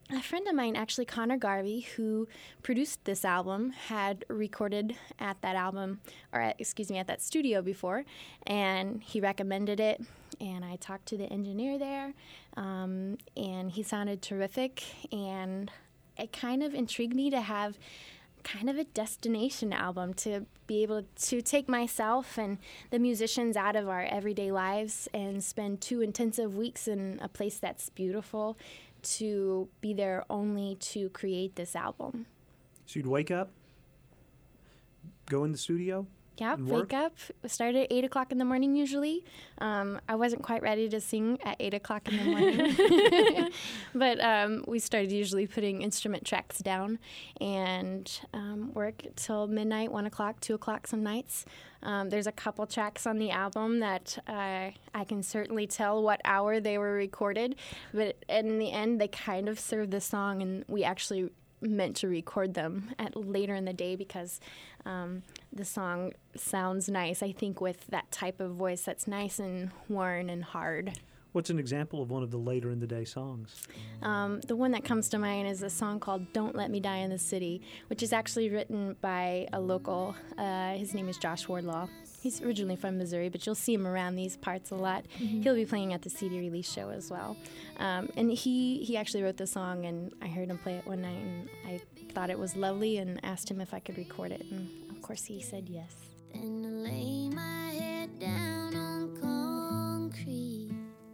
a friend of mine, actually Connor Garvey, who produced this album, had recorded at that album, or at, excuse me, at that studio before, and he recommended it. And I talked to the engineer there, um, and he sounded terrific. And it kind of intrigued me to have kind of a destination album, to be able to take myself and the musicians out of our everyday lives and spend two intensive weeks in a place that's beautiful, to be there only to create this album. So you'd wake up, go in the studio? Yep, wake up, start at eight o'clock in the morning usually. Um, I wasn't quite ready to sing at eight o'clock in the morning. But um, we started usually putting instrument tracks down and um, work till midnight, one o'clock, two o'clock some nights. Um, there's a couple tracks on the album that uh, I can certainly tell what hour they were recorded. But in the end, they kind of serve the song, and we actually meant to record them at later in the day because um, the song sounds nice, I think, with that type of voice that's nice and worn and hard. What's an example of one of the later in the day songs? Um, the one that comes to mind is a song called Don't Let Me Die in the City, which is actually written by a local. Uh, his name is Josh Wardlaw. He's originally from Missouri, but you'll see him around these parts a lot. Mm-hmm. He'll be playing at the C D release show as well. Um, and he, he actually wrote the song, and I heard him play it one night, and I thought it was lovely and asked him if I could record it. And, of course, he said yes. Then I lay my head down on concrete.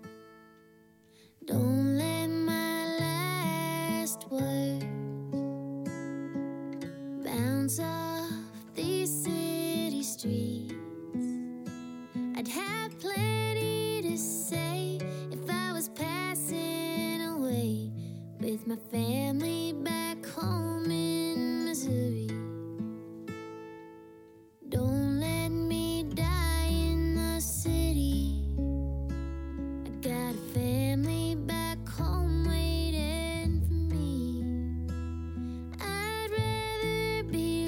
Don't let my last word bounce off these city streets. I'd have plenty to say if I was passing away with my family back home in Missouri. Don't let me die in the city. I got a family back home waiting for me. I'd rather be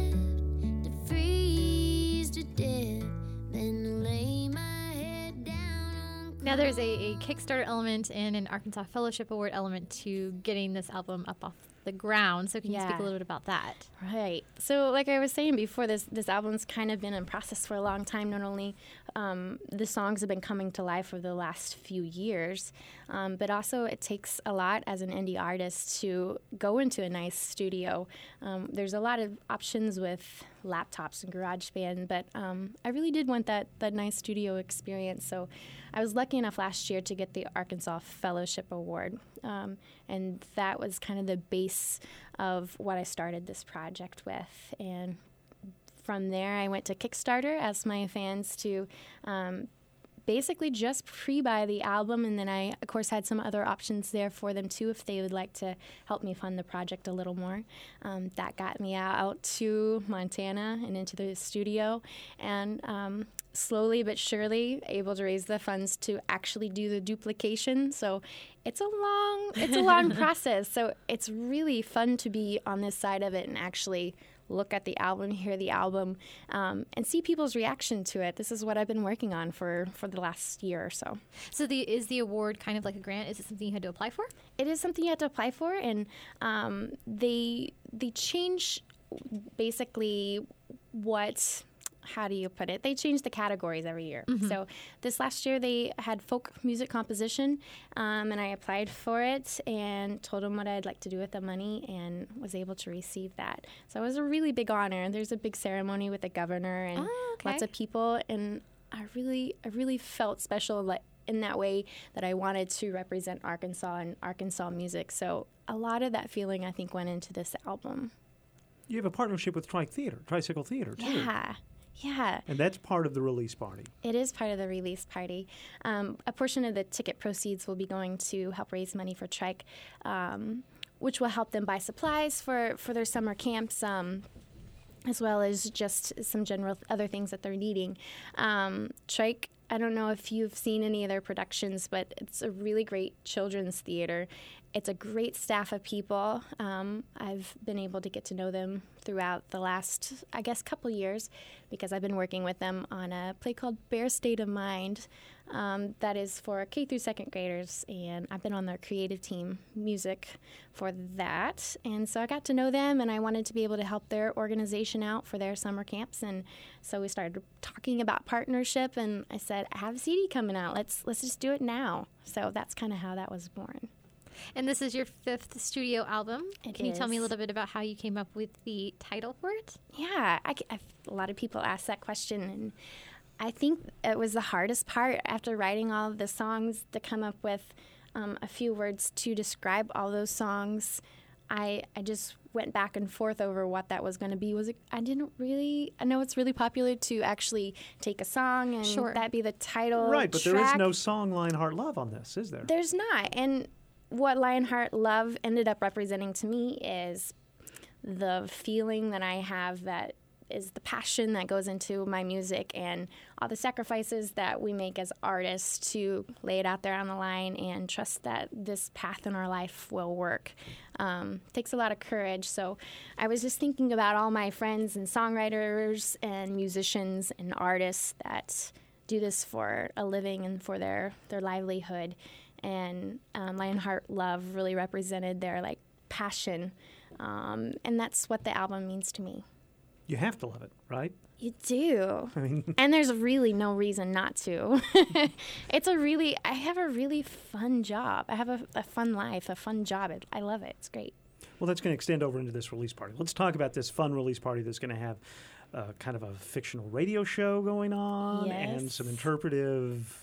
left to freeze to death than to lay my head down on. Now there's a, a Kickstarter element and an Arkansas Fellowship Award element to getting this album up off the ground. So can you Yeah. speak a little bit about that? Right. So like I was saying before, this this album's kind of been in process for a long time. Not only um, the songs have been coming to life for the last few years, um, but also it takes a lot as an indie artist to go into a nice studio. Um, there's a lot of options with laptops and GarageBand, but um, I really did want that, that nice studio experience. So I was lucky enough last year to get the Arkansas Fellowship Award. Um, and that was kind of the base of what I started this project with. And from there, I went to Kickstarter, asked my fans to um, basically just pre-buy the album, and then I, of course, had some other options there for them, too, if they would like to help me fund the project a little more. Um, that got me out to Montana and into the studio, and um, slowly but surely able to raise the funds to actually do the duplication. So it's a long, it's a long process. So it's really fun to be on this side of it and actually look at the album, hear the album, um, and see people's reaction to it. This is what I've been working on for, for the last year or so. So the is the award kind of like a grant? Is it something you had to apply for? It is something you have to apply for, and um, they they change basically what... How do you put it? They change the categories every year. Mm-hmm. So this last year they had folk music composition, um, and I applied for it and told them what I'd like to do with the money and was able to receive that. So it was a really big honor. There's a big ceremony with the governor and oh, okay. lots of people, and I really, I really felt special like in that way that I wanted to represent Arkansas and Arkansas music. So a lot of that feeling I think went into this album. You have a partnership with Tri Theater, Tricycle Theater, too. Yeah. Yeah. And that's part of the release party. It is part of the release party. Um, a portion of the ticket proceeds will be going to help raise money for Trike, um, which will help them buy supplies for, for their summer camps, um, as well as just some general other things that they're needing. Um, Trike, I don't know if you've seen any of their productions, but it's a really great children's theater. it's a great staff of people. Um, I've been able to get to know them throughout the last, I guess, couple years because I've been working with them on a play called Bare State of Mind um, that is for K through second graders, and I've been on their creative team, music, for that. And so I got to know them, and I wanted to be able to help their organization out for their summer camps. And so we started talking about partnership, and I said, I have a C D coming out. Let's let's just do it now. So that's kind of how that was born. And this is your fifth studio album. It Can you tell me a is. little bit about how you came up with the title for it? Yeah, I, c- I've- a lot of people ask that question, and I think it was the hardest part after writing all of the songs to come up with um, a few words to describe all those songs. I I just went back and forth over what that was going to be. Was it, I didn't really. I know it's really popular to actually take a song and Sure. that be the title. Right, but there is track. no song Lionheart Love on this, is there? There's not. And what Lionheart Love ended up representing to me is the feeling that I have that is the passion that goes into my music and all the sacrifices that we make as artists to lay it out there on the line and trust that this path in our life will work. Um, takes a lot of courage. So I was just thinking about all my friends and songwriters and musicians and artists that do this for a living and for their, their livelihood. And um, Lionheart Love really represented their like passion, um, and that's what the album means to me. You have to love it, right? You do, I mean, and there's really no reason not to. It's a really, I have a really fun job. I have a, a fun life, a fun job. It, I love it. It's great. well, that's going to extend over into this release party. Let's talk about this fun release party that's going to have uh, kind of a fictional radio show going on and Yes. some interpretive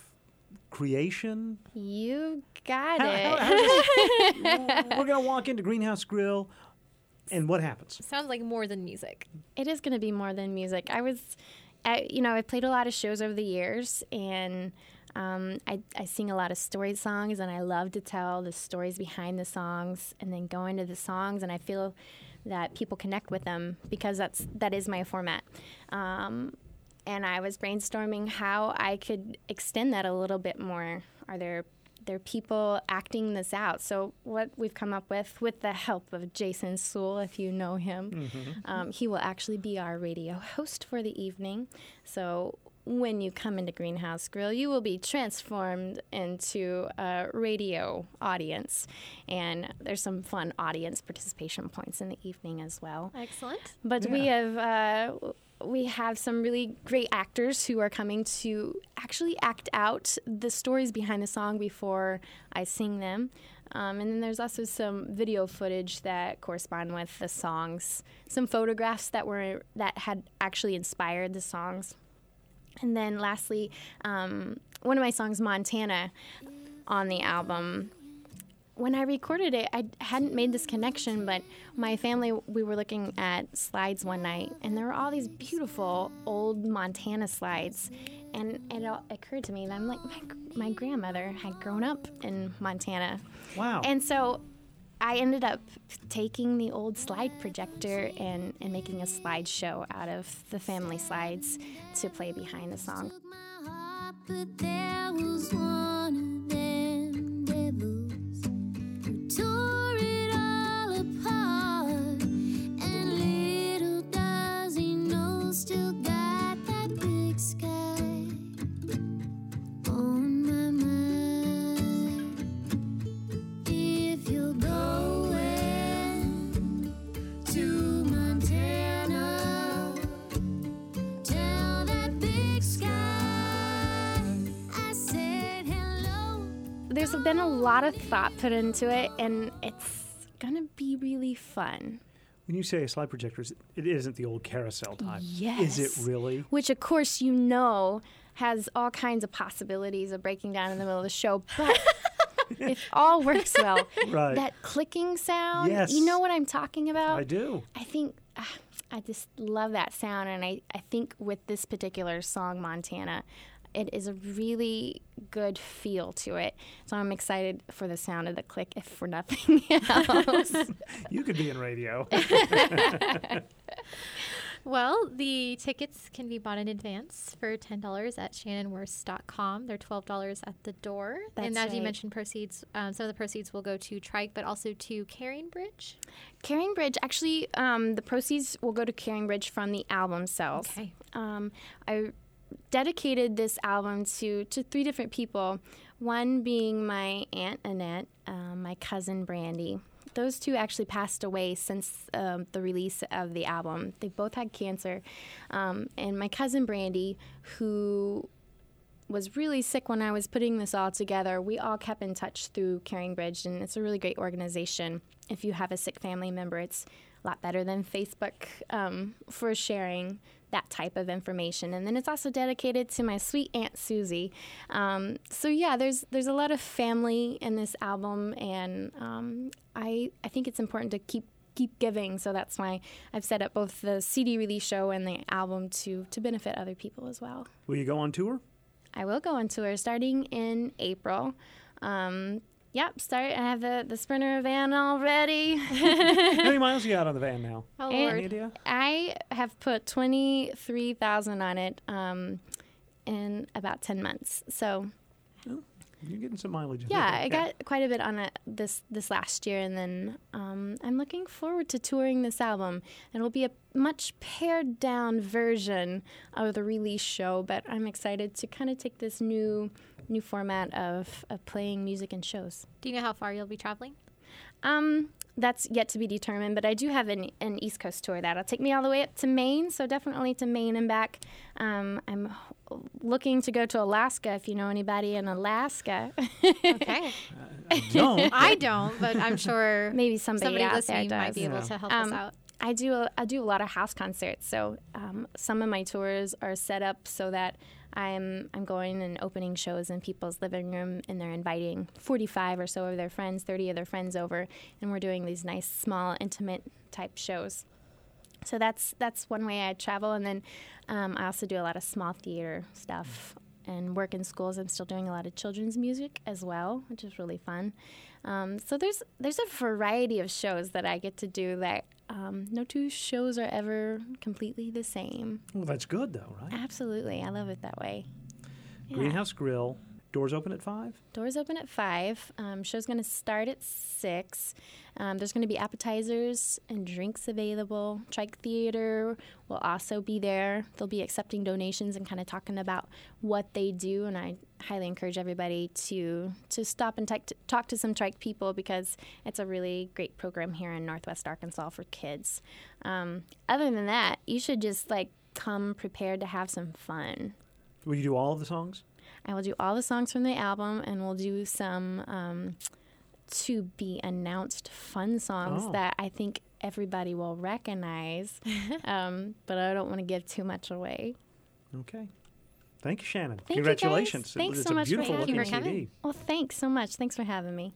creation. You got How- it. how- how does- We're going to walk into Greenhouse Grill, and what happens? Sounds like more than music. It is going to be more than music. I was, I, you know, I've played a lot of shows over the years, and um, I, I sing a lot of story songs, and I love to tell the stories behind the songs, and then go into the songs, and I feel that people connect with them because that's that is my format. Um, and I was brainstorming how I could extend that a little bit more. Are there there are people acting this out? So what we've come up with, with the help of Jason Sewell, if you know him, Mhm. um, he will actually be our radio host for the evening. So when you come into Greenhouse Grill, you will be transformed into a radio audience. And there's some fun audience participation points in the evening as well. Excellent. But we Yeah. have uh, we have some really great actors who are coming to actually act out the stories behind the song before I sing them. Um, and then there's also some video footage that correspond with the songs, some photographs that were that had actually inspired the songs. And then lastly, um, one of my songs, Montana, on the album. When I recorded it, I hadn't made this connection, but my family, we were looking at slides one night, and there were all these beautiful old Montana slides. And it all occurred to me that I'm like, my, my grandmother had grown up in Montana. Wow. And so I ended up taking the old slide projector and, and making a slideshow out of the family slides to play behind the song. But there was one of them devils who tore it all apart. And little does he know, still got that big sky on my mind. If you're going to Montana, tell that big sky I said hello. There's been a lot of thought put into it, and it's gonna be really fun. When you say a slide projector, is- it isn't the old carousel type. Yes. Is it really? Which, of course, you know has all kinds of possibilities of breaking down in the middle of the show, but it all works well. Right. That clicking sound, Yes. you know what I'm talking about? I do. I think ah, I just love that sound, and I, I think with this particular song, Montana, it is a really good feel to it. So I'm excited for the sound of the click, if for nothing else. You could be in radio. Well, the tickets can be bought in advance for ten dollars at shannon worst dot com. They're twelve dollars at the door. That's and as you right. mentioned, proceeds, um, some of the proceeds will go to Trike, but also to Carrying Bridge. Carrying Bridge, actually, um, the proceeds will go to Carrying Bridge from the album sales. Okay. Um, I dedicated this album to, to three different people, one being my Aunt Annette, um, my cousin Brandy. Those two actually passed away since um, the release of the album. They both had cancer. Um, and my cousin Brandy, who was really sick when I was putting this all together, we all kept in touch through Carrying Bridge, and it's a really great organization. If you have a sick family member, it's a lot better than Facebook um, for sharing that type of information. And then it's also dedicated to my sweet Aunt Susie. Um, so yeah, there's there's a lot of family in this album, and um, I I think it's important to keep keep giving. So that's why I've set up both the C D release show and the album to to benefit other people as well. Will you go on tour? I will go on tour starting in April. Um, Yep, start. I have the, the Sprinter van all ready. How many miles you got on the van now? Oh, Any Lord. idea? I have put twenty-three thousand on it um, in about ten months. So, oh, you're getting some mileage. yeah, I got quite a bit on it this, this last year. And then um, I'm looking forward to touring this album. It'll be a much pared down version of the release show, but I'm excited to kind of take this new new format of, of playing music and shows. Do you know how far you'll be traveling? Um, that's yet to be determined, but I do have an, an East Coast tour that'll take me all the way up to Maine, so definitely to Maine and back. Um, I'm looking to go to Alaska, if you know anybody in Alaska. Okay. I don't. I don't, but I'm sure maybe somebody, somebody out listening there might does. be able Yeah. to help Um, us out. I do a, I do a lot of house concerts, so um, some of my tours are set up so that I'm I'm going and opening shows in people's living room, and they're inviting forty-five or so of their friends, thirty of their friends over, and we're doing these nice, small, intimate type shows. So that's that's one way I travel, and then um, I also do a lot of small theater stuff and work in schools. I'm still doing a lot of children's music as well, which is really fun. Um, so there's there's a variety of shows that I get to do that um, no two shows are ever completely the same. Well, that's good, though, right? Absolutely. I love it that way. Yeah. Greenhouse Grill. Doors open at five? Doors open at five. Um, show's going to start at six. Um, there's going to be appetizers and drinks available. Trike Theater will also be there. They'll be accepting donations and kind of talking about what they do. And I highly encourage everybody to to stop and talk to, talk to some Trike people, because it's a really great program here in Northwest Arkansas for kids. Um, other than that, you should just like come prepared to have some fun. Will you do all of the songs? I will do all the songs from the album, and we'll do some um, to be announced fun songs Oh. that I think everybody will recognize. um, but I don't want to give too much away. Okay. Thank you, Shannon. Thank Congratulations. You guys. Thanks it's so a much for beautiful having looking me. C D. Well, thanks so much. Thanks for having me.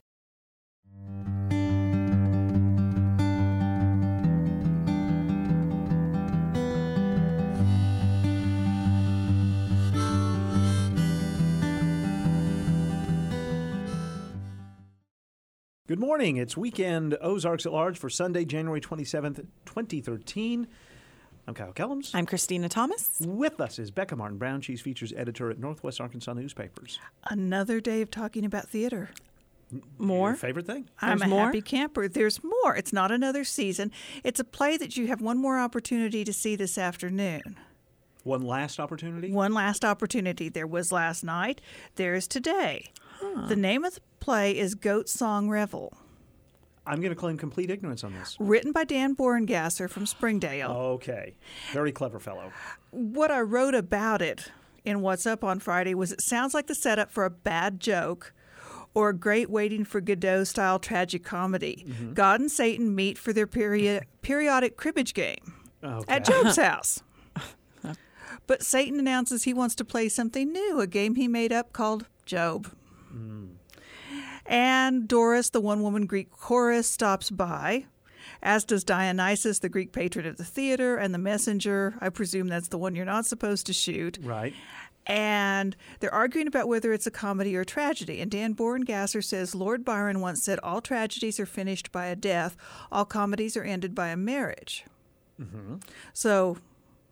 Good morning. It's Weekend Ozarks at Large for Sunday, January twenty-seventh, twenty thirteen. I'm Kyle Kellums. I'm Christina Thomas. With us is Becca Martin Brown. She's features editor at Northwest Arkansas Newspapers. Another day of talking about theater. More? Your favorite thing? I'm There's a more? happy camper. There's more. It's not another season. It's a play that you have one more opportunity to see this afternoon. One last opportunity? One last opportunity. There was last night. There's today. The name of the play is Goat Song Revel. I'm going to claim complete ignorance on this. Written by Dan Borengasser from Springdale. Okay. Very clever fellow. What I wrote about it in What's Up on Friday was it sounds like the setup for a bad joke or a great Waiting for Godot-style tragic comedy. Mm-hmm. God and Satan meet for their peri- periodic cribbage game Okay. at Job's house. But Satan announces he wants to play something new, a game he made up called Job. Mm. And Doris, the one-woman Greek chorus, stops by, as does Dionysus, the Greek patron of the theater, and the messenger. I presume that's the one you're not supposed to shoot. Right. And they're arguing about whether it's a comedy or a tragedy. And Dan Borengasser says, Lord Byron once said, all tragedies are finished by a death, all comedies are ended by a marriage. Mm-hmm. So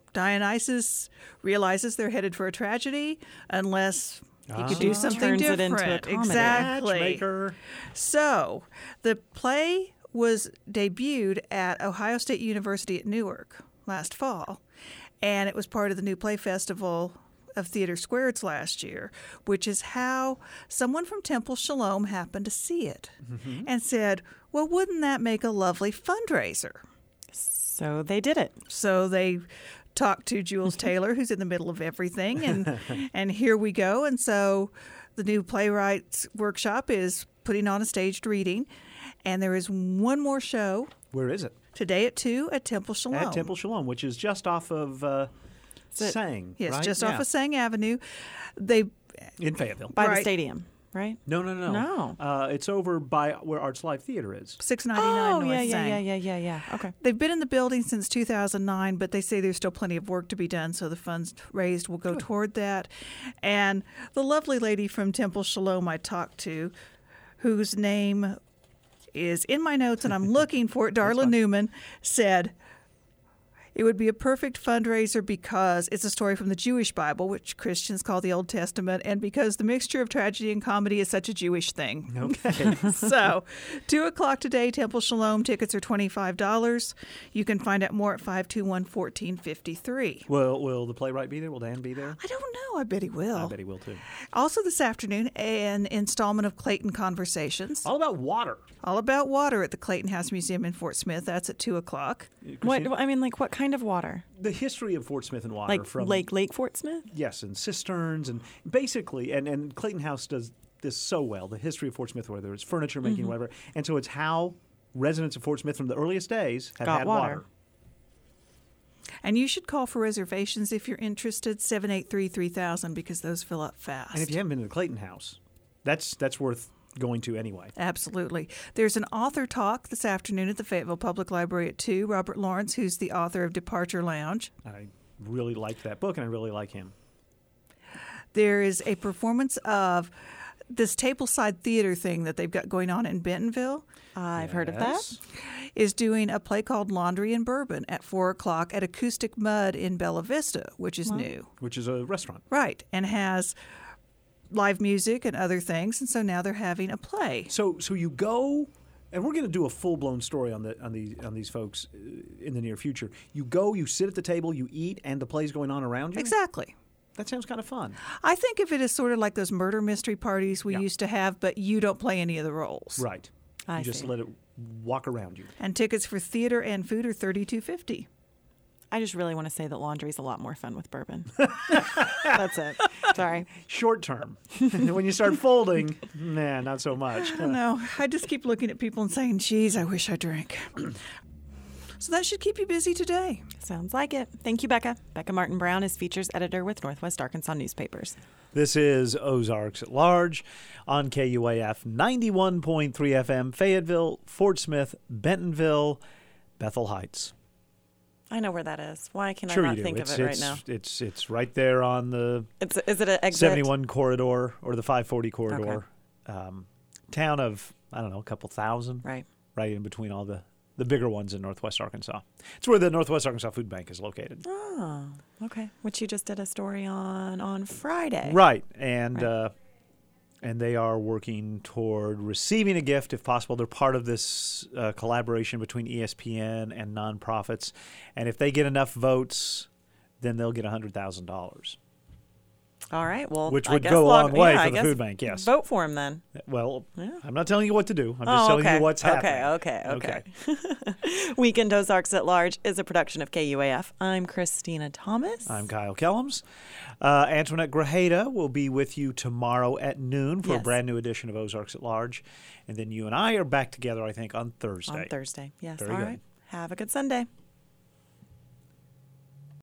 Dionysus realizes they're headed for a tragedy unless he Ah. could do something Turns it different. into a comedy. Exactly. Matchmaker. So the play was debuted at Ohio State University at Newark last fall, and it was part of the New Play Festival of Theater Squareds last year, which is how someone from Temple Shalom happened to see it Mm-hmm. and said, well, wouldn't that make a lovely fundraiser? So they did it. So they talked to Jules Taylor, who's in the middle of everything, and and here we go. And so the new playwrights workshop is putting on a staged reading, and there is one more show Where is it? today at two at Temple Shalom. At Temple Shalom, which is just off of uh, it? Sang. Yes, right? just Yeah. off of Sang Avenue. They In Fayetteville. By the Right. stadium, right? No, no, no. No. Uh, it's over by where Arts Live Theater is. six ninety-nine Oh, North yeah, yeah, Sang. yeah, yeah, yeah, yeah. Okay. They've been in the building since two thousand nine, but they say there's still plenty of work to be done, so the funds raised will go toward that. And the lovely lady from Temple Shalom I talked to, whose name is in my notes and I'm looking for it, Darla Newman, said, it would be a perfect fundraiser because it's a story from the Jewish Bible, which Christians call the Old Testament, and because the mixture of tragedy and comedy is such a Jewish thing. Okay. So, two o'clock today, Temple Shalom. Tickets are twenty-five dollars. You can find out more at five two one, one four five three. Will Will the playwright be there? Will Dan be there? I don't know. I bet he will. I bet he will too. Also this afternoon, an installment of Clayton Conversations. All about water. All about water at the Clayton House Museum in Fort Smith. That's at two o'clock. What I mean, like what kind of water? The history of Fort Smith and water, Like from Lake Lake Fort Smith? yes, and cisterns, and basically, and and Clayton House does this so well. The history of Fort Smith, whether it's furniture making, Mhm. whatever, and so it's how residents of Fort Smith from the earliest days have Got had water. water. And you should call for reservations if you're interested, seven eight three, three thousand, because those fill up fast. And if you haven't been to the Clayton House, that's that's worth going to anyway. Absolutely. There's an author talk this afternoon at the Fayetteville Public Library at two. Robert Lawrence, who's the author of Departure Lounge. I really liked that book, and I really like him. There is a performance of this tableside theater thing that they've got going on in Bentonville. I've heard of that. Yes. Is doing a play called Laundry and Bourbon at four o'clock at Acoustic Mud in Bella Vista, which is Wow. new. Which is a restaurant. Right, and has live music and other things, and so now they're having a play. So so you go, and we're going to do a full blown story on the on these on these folks uh, in the near future. You go, you sit at the table, you eat, and the play's going on around you. Exactly. That sounds kind of fun. I think of it as sort of like those murder mystery parties we used to have, but you don't play any of the roles. Right. I you just see. let it walk around you. And tickets for theater and food are thirty-two fifty. I just really want to say that laundry's a lot more fun with bourbon. That's it. Sorry. Short term. When you start folding, nah, not so much. I don't know. I just keep looking at people and saying, geez, I wish I drank. So that should keep you busy today. Sounds like it. Thank you, Becca. Becca Martin Brown is features editor with Northwest Arkansas Newspapers. This is Ozarks at Large on K U A F ninety-one point three F M, Fayetteville, Fort Smith, Bentonville, Bethel Heights. I know where that is. Why can Sure I not you do. think it's, of it it's, right now? It's it's right there on the It's is it an exit? seventy-one corridor or the five forty corridor. Um, town of, I don't know, a couple thousand. Right. Right in between all the, the bigger ones in Northwest Arkansas. It's where the Northwest Arkansas Food Bank is located. Oh, okay. Which you just did a story on on Friday. Right. And Right. Uh, and they are working toward receiving a gift, if possible. They're part of this uh, collaboration between E S P N and nonprofits. And if they get enough votes, then they'll get one hundred thousand dollars. All right. Well, Which I would guess go a log- long way yeah, for I the guess food bank, yes. Vote for him then. Well, Yeah. I'm not telling you what to do. I'm just Oh, telling okay. you what's happening. Okay, okay, okay. Weekend Ozarks at Large is a production of K U A F. I'm Christina Thomas. I'm Kyle Kellums. Uh, Antoinette Grajeda will be with you tomorrow at noon for Yes. a brand new edition of Ozarks at Large. And then you and I are back together, I think, on Thursday. On Thursday. Yes. Very All good. right. Have a good Sunday.